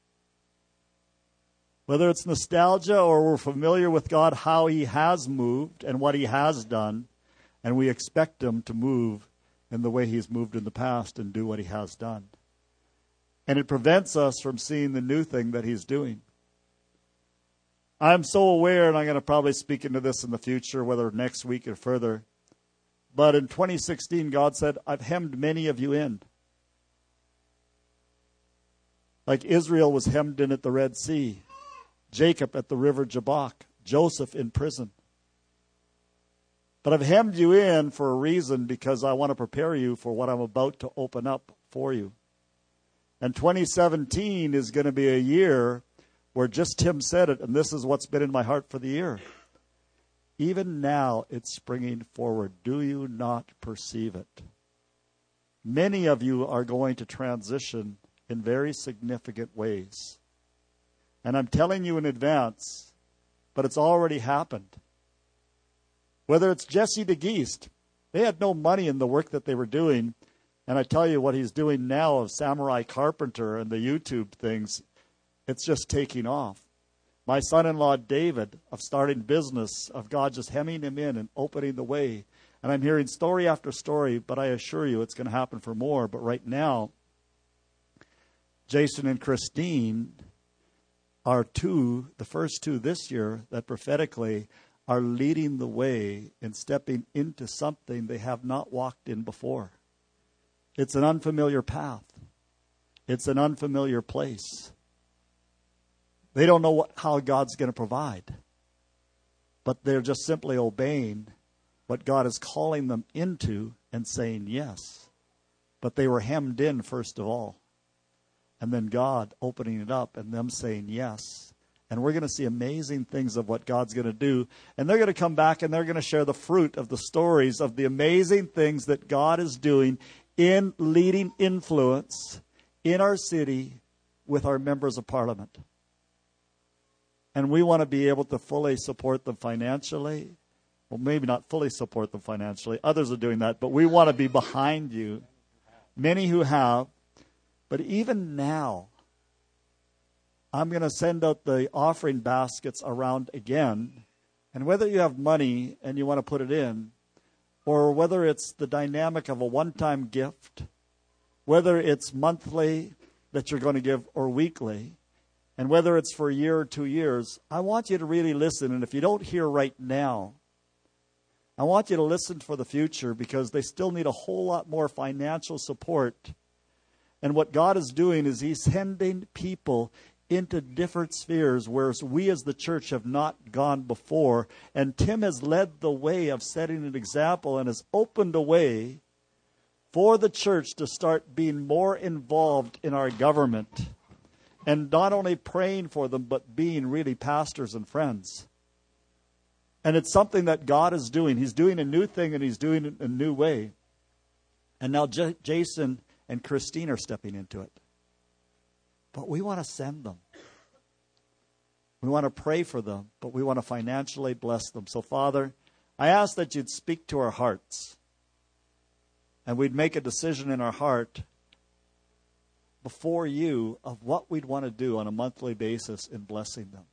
Whether it's nostalgia or we're familiar with God, how he has moved and what he has done, and we expect him to move in the way he's moved in the past and do what he has done. And it prevents us from seeing the new thing that he's doing. I'm so aware, and I'm going to probably speak into this in the future, whether next week or further, but in 2016, God said, I've hemmed many of you in. Like Israel was hemmed in at the Red Sea, Jacob at the river Jabbok, Joseph in prison. But I've hemmed you in for a reason, because I want to prepare you for what I'm about to open up for you. And 2017 is going to be a year where just Tim said it, and this is what's been in my heart for the year. Even now it's springing forward. Do you not perceive it? Many of you are going to transition in very significant ways. And I'm telling you in advance, but it's already happened. Whether it's Jesse de Geest, they had no money in the work that they were doing. And I tell you what he's doing now of Samurai Carpenter and the YouTube things, it's just taking off. My son-in-law David, of starting business, of God just hemming him in and opening the way. And I'm hearing story after story, but I assure you it's going to happen for more. But right now, Jason and Christine are the first two this year that prophetically are leading the way and stepping into something they have not walked in before. It's an unfamiliar path. It's an unfamiliar place. They don't know how God's going to provide, but they're just simply obeying what God is calling them into and saying yes. But they were hemmed in first of all, and then God opening it up and them saying yes. And we're going to see amazing things of what God's going to do. And they're going to come back and they're going to share the fruit of the stories of the amazing things that God is doing in leading influence in our city with our members of parliament. And we want to be able to fully support them financially. Well, maybe not fully support them financially. Others are doing that. But we want to be behind you. Many who have. But even now, I'm going to send out the offering baskets around again. And whether you have money and you want to put it in, or whether it's the dynamic of a one-time gift, whether it's monthly that you're going to give or weekly, and whether it's for a year or 2 years, I want you to really listen. And if you don't hear right now, I want you to listen for the future, because they still need a whole lot more financial support. And what God is doing is he's sending people into different spheres, whereas we as the church have not gone before. And Tim has led the way of setting an example and has opened a way for the church to start being more involved in our government. And not only praying for them, but being really pastors and friends. And it's something that God is doing. He's doing a new thing, and he's doing it in a new way. And now Jason and Christine are stepping into it. But we want to send them. We want to pray for them, but we want to financially bless them. So, Father, I ask that you'd speak to our hearts. And we'd make a decision in our heart before you of what we'd want to do on a monthly basis in blessing them.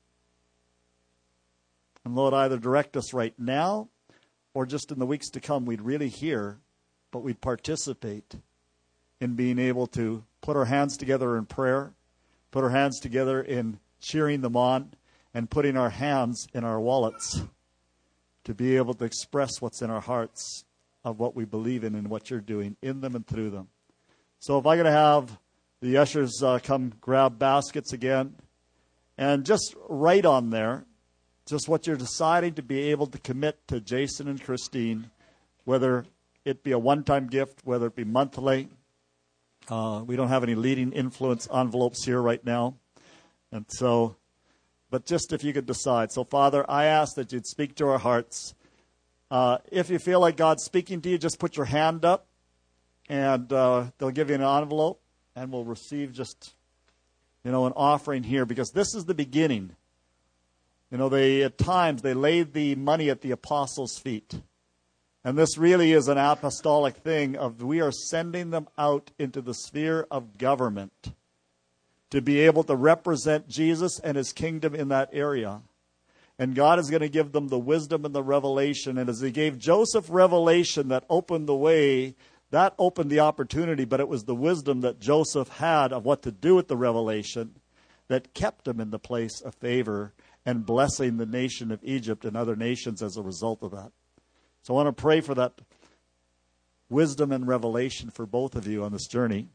And Lord, either direct us right now or just in the weeks to come, we'd really hear, but we'd participate in being able to put our hands together in prayer, put our hands together in cheering them on, and putting our hands in our wallets to be able to express what's in our hearts of what we believe in and what you're doing in them and through them. So if I'm going to have the ushers come grab baskets again, and just write on there just what you're deciding to be able to commit to Jason and Christine, whether it be a one-time gift, whether it be monthly, We don't have any leading influence envelopes here right now. And so, but just if you could decide. So, Father, I ask that you'd speak to our hearts. If you feel like God's speaking to you, just put your hand up, and they'll give you an envelope, and we'll receive just, an offering here, because this is the beginning. At times they laid the money at the apostles' feet. And this really is an apostolic thing of we are sending them out into the sphere of government to be able to represent Jesus and his kingdom in that area. And God is going to give them the wisdom and the revelation. And as he gave Joseph revelation that opened the way, that opened the opportunity, but it was the wisdom that Joseph had of what to do with the revelation that kept him in the place of favor and blessing the nation of Egypt and other nations as a result of that. So I want to pray for that wisdom and revelation for both of you on this journey.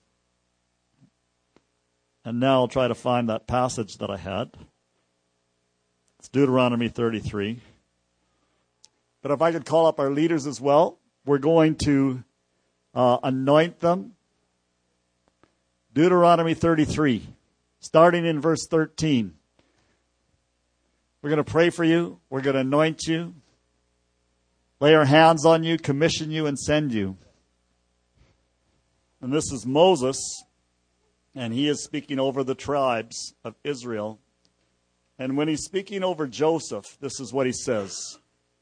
And now I'll try to find that passage that I had. It's Deuteronomy 33. But if I could call up our leaders as well, we're going to anoint them. Deuteronomy 33, starting in verse 13. We're going to pray for you. We're going to anoint you, lay our hands on you, commission you, and send you. And this is Moses, and he is speaking over the tribes of Israel. And when he's speaking over Joseph, this is what he says.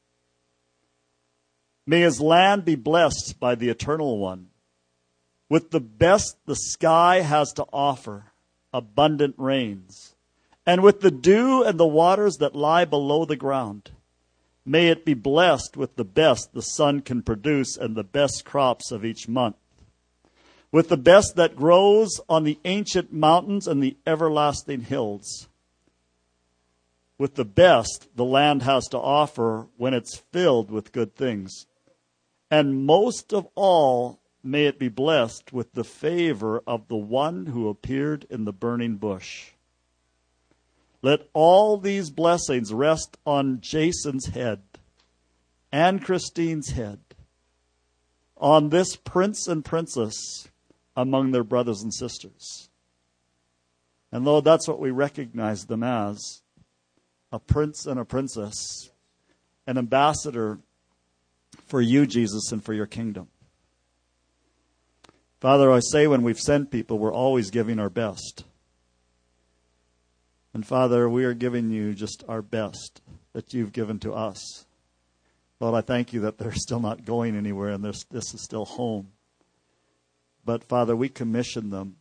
May his land be blessed by the Eternal One, with the best the sky has to offer, abundant rains, and with the dew and the waters that lie below the ground. May it be blessed with the best the sun can produce and the best crops of each month, with the best that grows on the ancient mountains and the everlasting hills, with the best the land has to offer when it's filled with good things. And most of all, may it be blessed with the favor of the one who appeared in the burning bush. Let all these blessings rest on Jason's head and Christine's head, on this prince and princess among their brothers and sisters. And Lord, that's what we recognize them as, a prince and a princess, an ambassador for you, Jesus, and for your kingdom. Father, I say when we've sent people, we're always giving our best. And Father, we are giving you just our best that you've given to us. Lord, I thank you that they're still not going anywhere and this is still home. But Father, we commission them.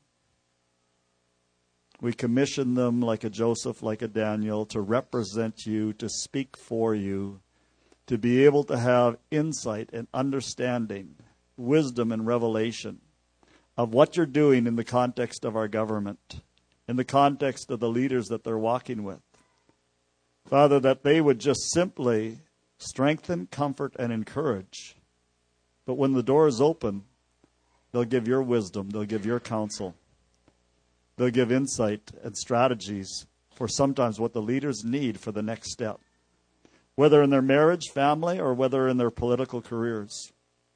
We commission them like a Joseph, like a Daniel, to represent you, to speak for you, to be able to have insight and understanding, wisdom and revelation of what you're doing in the context of our government, in the context of the leaders that they're walking with. Father, that they would just simply strengthen, comfort, and encourage. But when the door is open, they'll give your wisdom, they'll give your counsel. They'll give insight and strategies for sometimes what the leaders need for the next step, whether in their marriage, family, or whether in their political careers.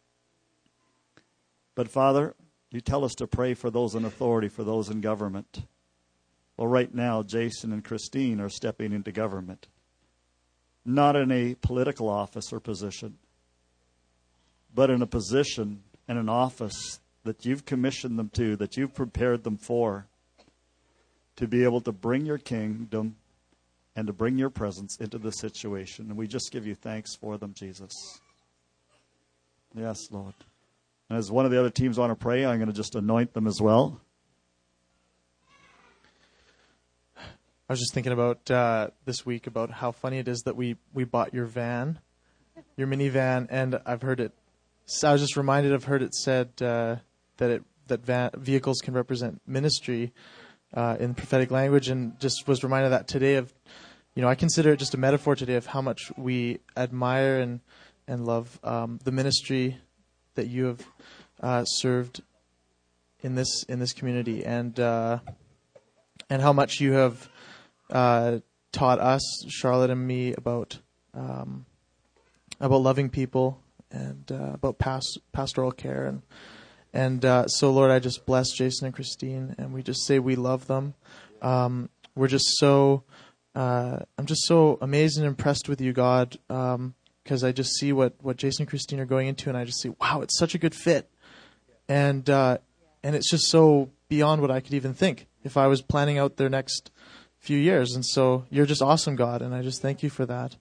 But Father, you tell us to pray for those in authority, for those in government. Well, right now, Jason and Christine are stepping into government, not in a political office or position, but in a position and an office that you've commissioned them to, that you've prepared them for, to be able to bring your kingdom and to bring your presence into the situation. And we just give you thanks for them, Jesus. Yes, Lord. And as one of the other teams want to pray, I'm going to just anoint them as well. I was just thinking about this week about how funny it is that we bought your van, your minivan, and I've heard it. I was just reminded. I've heard it said that vehicles can represent ministry in prophetic language, and just was reminded of that today. Of, I consider it just a metaphor today of how much we admire and love the ministry that you have served in this community, and how much you have taught us, Charlotte and me, about loving people and about pastoral care And so, Lord, I just bless Jason and Christine, and we just say we love them. We're just so, I'm just so amazed and impressed with you, God, because I just see what Jason and Christine are going into, and I just see, wow, it's such a good fit. And it's just so beyond what I could even think if I was planning out their next few years. And so you're just awesome, God, and I just thank you for that.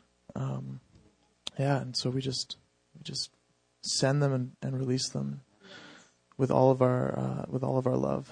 And so we just send them and release them with all of our love.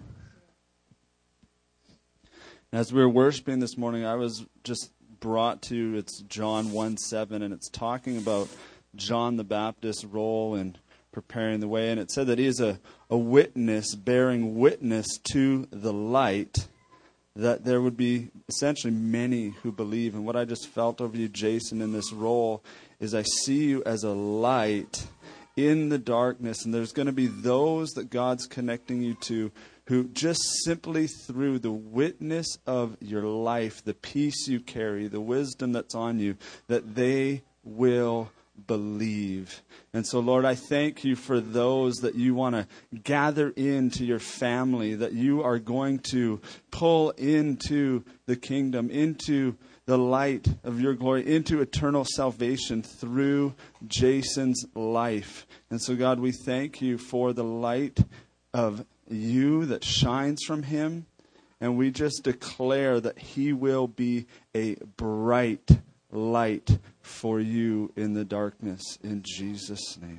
As we were worshiping this morning, I was just brought to, it's John 1:7, and it's talking about John the Baptist's role in preparing the way. And it said that he is a witness, bearing witness to the light, that there would be essentially many who believe. And what I just felt over you, Jason, in this role is I see you as a light in the darkness. And there's going to be those that God's connecting you to who just simply through the witness of your life, the peace you carry, the wisdom that's on you, that they will believe. And so, Lord, I thank you for those that you want to gather into your family, that you are going to pull into the kingdom, into the light of your glory, into eternal salvation through Jason's life. And so, God, we thank you for the light of you that shines from him. And we just declare that he will be a bright light for you in the darkness, in Jesus' name.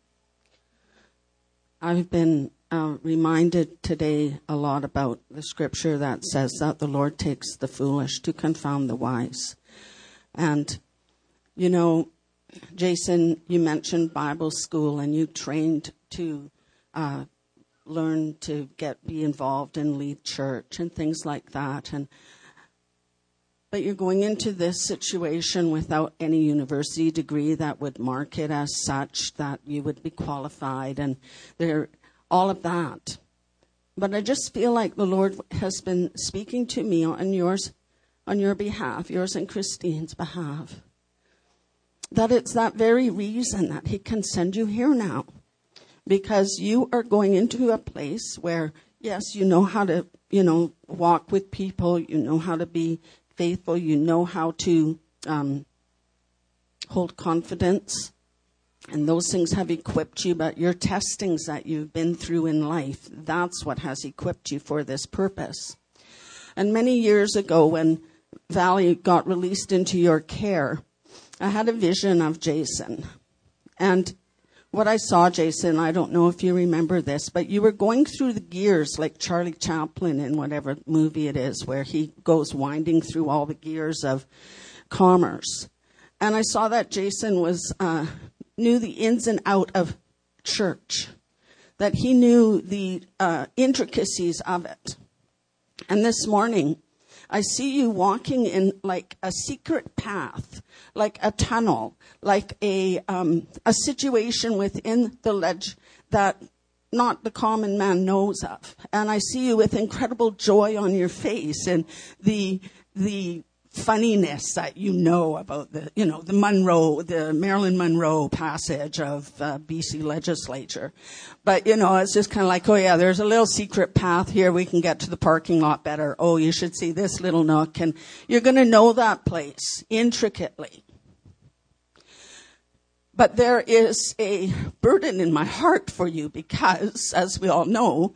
I've been reminded today a lot about the scripture that says that the Lord takes the foolish to confound the wise. And, you know, Jason, you mentioned Bible school, and you trained to learn to be involved and lead church and things like that. But you're going into this situation without any university degree that would mark it as such, that you would be qualified, and all of that. But I just feel like the Lord has been speaking to me on your behalf, yours and Christine's behalf, that it's that very reason that he can send you here now. Because you are going into a place where, yes, you know how to, walk with people, you know how to be faithful, you know how to hold confidence, and those things have equipped you, but your testings that you've been through in life, that's what has equipped you for this purpose. And many years ago, when Valley got released into your care, I had a vision of Jason. And what I saw, Jason, I don't know if you remember this, but you were going through the gears like Charlie Chaplin in whatever movie it is, where he goes winding through all the gears of commerce. And I saw that Jason knew the ins and out of church, that he knew the intricacies of it. And this morning, I see you walking in like a secret path, like a tunnel, like a situation within the ledge that not the common man knows of. And I see you with incredible joy on your face and the funniness that you know about the Marilyn Monroe passage of BC legislature. But, it's just kind of like, oh yeah, there's a little secret path here. We can get to the parking lot better. Oh, you should see this little nook. And you're going to know that place intricately. But there is a burden in my heart for you because, as we all know,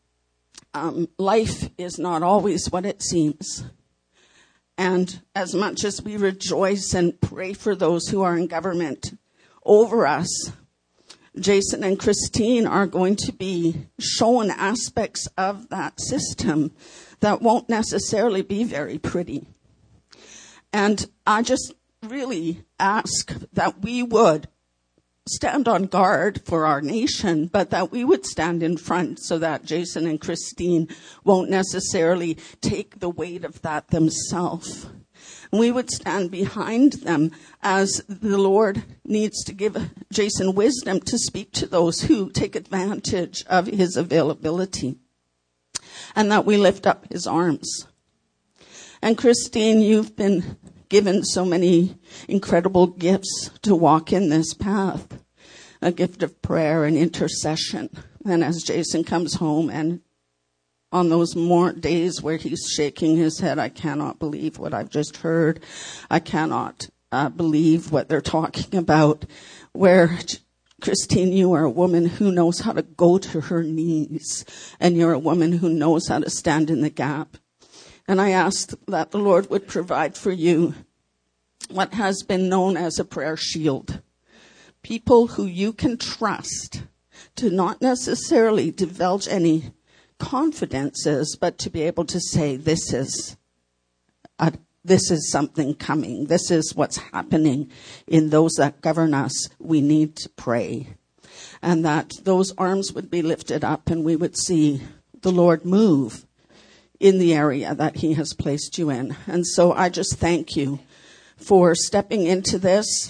life is not always what it seems. And as much as we rejoice and pray for those who are in government over us, Jason and Christine are going to be shown aspects of that system that won't necessarily be very pretty. And I just really ask that we would stand on guard for our nation, but that we would stand in front so that Jason and Christine won't necessarily take the weight of that themselves. We would stand behind them as the Lord needs to give Jason wisdom to speak to those who take advantage of his availability, and that we lift up his arms. And Christine, you've been given so many incredible gifts to walk in this path. a gift of prayer and intercession. And as Jason comes home, and on those more days where he's shaking his head, I cannot believe what I've just heard. I cannot believe what they're talking about. Where, Christine, you are a woman who knows how to go to her knees, and you're a woman who knows how to stand in the gap. And I ask that the Lord would provide for you what has been known as a prayer shield. People who you can trust to not necessarily divulge any confidences, but to be able to say, this is something coming. This is what's happening in those that govern us. We need to pray. And that those arms would be lifted up and we would see the Lord move in the area that he has placed you in. And so I just thank you for stepping into this.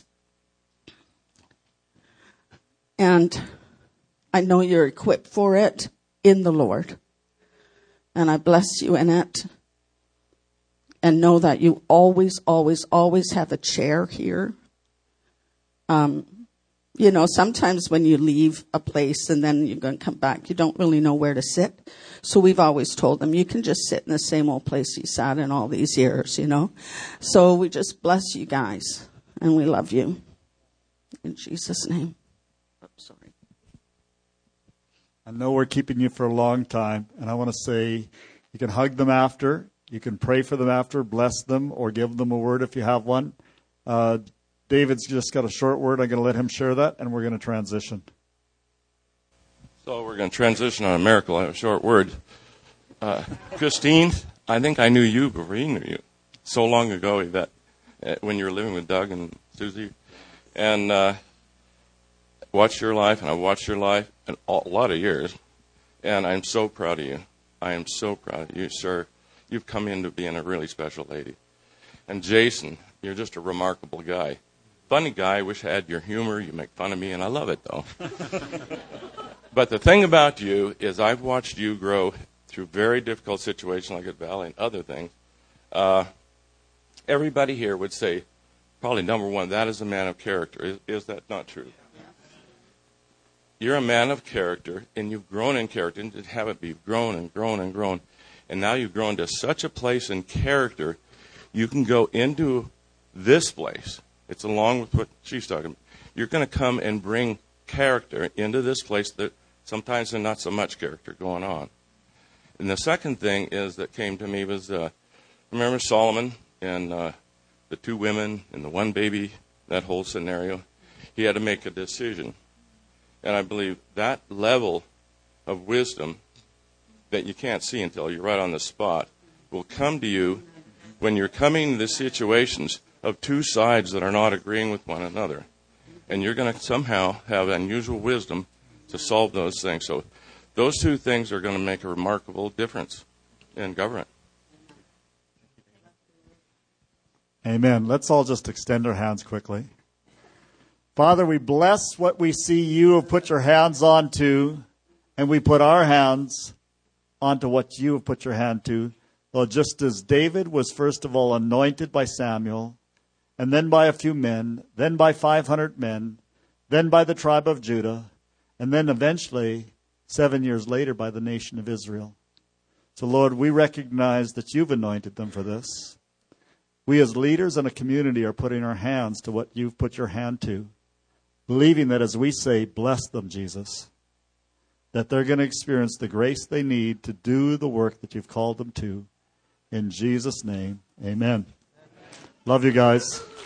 And I know you're equipped for it in the Lord. And I bless you in it. And know that you always, always, always have a chair here. Sometimes when you leave a place and then you're going to come back, you don't really know where to sit. So we've always told them, you can just sit in the same old place you sat in all these years, So we just bless you guys, and we love you. In Jesus' name. Oh, sorry. I know we're keeping you for a long time, and I want to say you can hug them after, you can pray for them after, bless them, or give them a word if you have one. David's just got a short word. I'm going to let him share that, and we're going to transition. So we're going to transition on a miracle. I have a short word. Christine, I think I knew you before he knew you. So long ago, Yvette, when you were living with Doug and Susie. And watched your life, and I watched your life in a lot of years. And I'm so proud of you. I am so proud of you, sir. You've come into being a really special lady. And Jason, you're just a remarkable guy. Funny guy. I wish I had your humor. You make fun of me, and I love it, though. But the thing about you is I've watched you grow through very difficult situations like at Valley and other things. Everybody here would say, probably number one, that is a man of character. Is that not true? You're a man of character, and you've grown in character. And haven't you've grown and grown and grown. And now you've grown to such a place in character, you can go into this place. It's along with what she's talking about. You're going to come and bring character into this place that sometimes there's not so much character going on. And the second thing is that came to me was, remember Solomon and the two women and the one baby, that whole scenario? He had to make a decision. And I believe that level of wisdom that you can't see until you're right on the spot will come to you when you're coming to the situations of two sides that are not agreeing with one another. And you're going to somehow have unusual wisdom to solve those things. So those two things are going to make a remarkable difference in government. Amen. Let's all just extend our hands quickly. Father, we bless what we see you have put your hands onto, and we put our hands onto what you have put your hand to. Well, just as David was first of all anointed by Samuel, and then by a few men, then by 500 men, then by the tribe of Judah, and then eventually, 7 years later, by the nation of Israel. So, Lord, we recognize that you've anointed them for this. We as leaders in a community are putting our hands to what you've put your hand to, believing that as we say, bless them, Jesus, that they're going to experience the grace they need to do the work that you've called them to. In Jesus' name, amen. Love you guys.